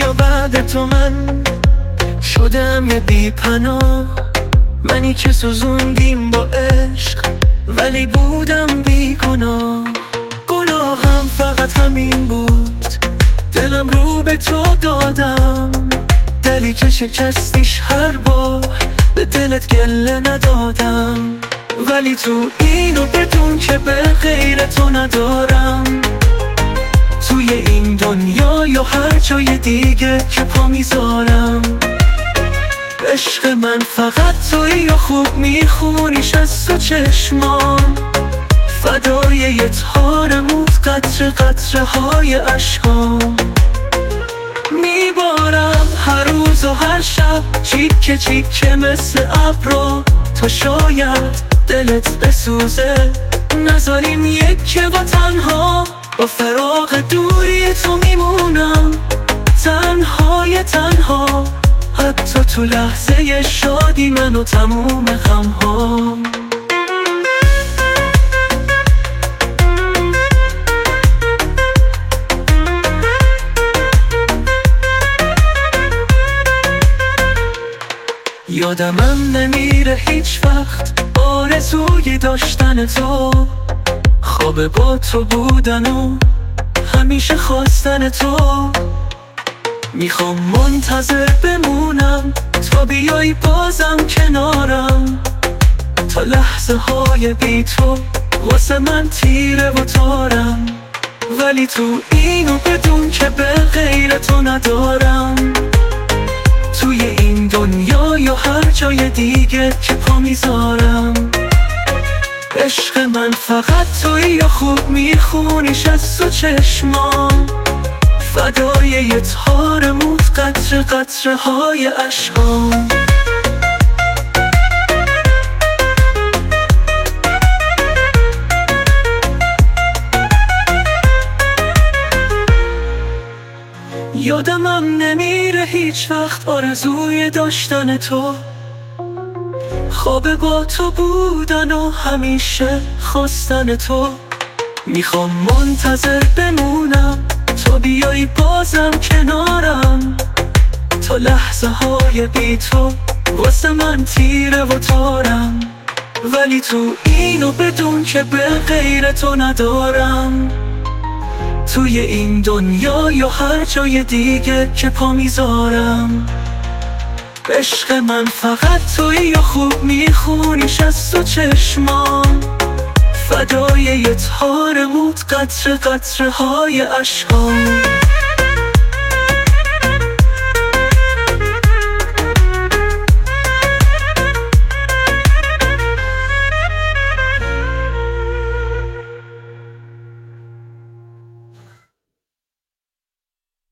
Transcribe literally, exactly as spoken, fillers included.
یا بعد تو من شدم یه بی پناه، منی که سوزوندیم با عشق ولی بودم بی گناه. گناهم فقط همین بود، دلم رو به تو دادم، دلی که شکستیش هر بار به دلت گله ندادم. ولی تو اینو بدون که به غیر تو ندارم، توی این دنیا یا هر جای دیگه که پا میذارم. عشق من فقط توی یا خوب میخونیش از تو چشمام، فدای یه تار موت قطره قطره های عشقام. میبارم هر روز و هر شب چیکه چیکه مثل ابرو، تا شاید دلت بسوزه نذاریم یکه با تنها. با فراق دوری تو میمونم تنهای تنها، حتی تو لحظه شادی من و تموم غمهام. یادمم نمیره هیچ وقت آرزوی داشتن تو، خواب با تو بودن و همیشه خواستن تو. میخوام منتظر بمونم تا بیای بازم کنارم، تا لحظه های بی تو واسه من تیره و تارم. ولی تو اینو بدون که به غیر تو ندارم، توی این دنیا یا هر جای دیگه که پا میذارم. عشق من فقط توی یا خوب میخونیش از تو چشمام، فدای یه تار موت قطره قطره های عشقام. یادمم نمیره هیچ وقت آرزوی داشتن تو، خواب با تو بودن و همیشه خواستن تو. میخوام منتظر بمونم تا بیای بازم کنارم، تا لحظه های بی تو واسه من تیره و تارم. ولی تو اینو بدون که به غیر تو ندارم، توی این دنیا یا هر جای دیگه که پا میذارم. عشق من فقط توی یا خوب میخونیش از تو چشمام، فدای یه تار موت قطره قطره های عشقام.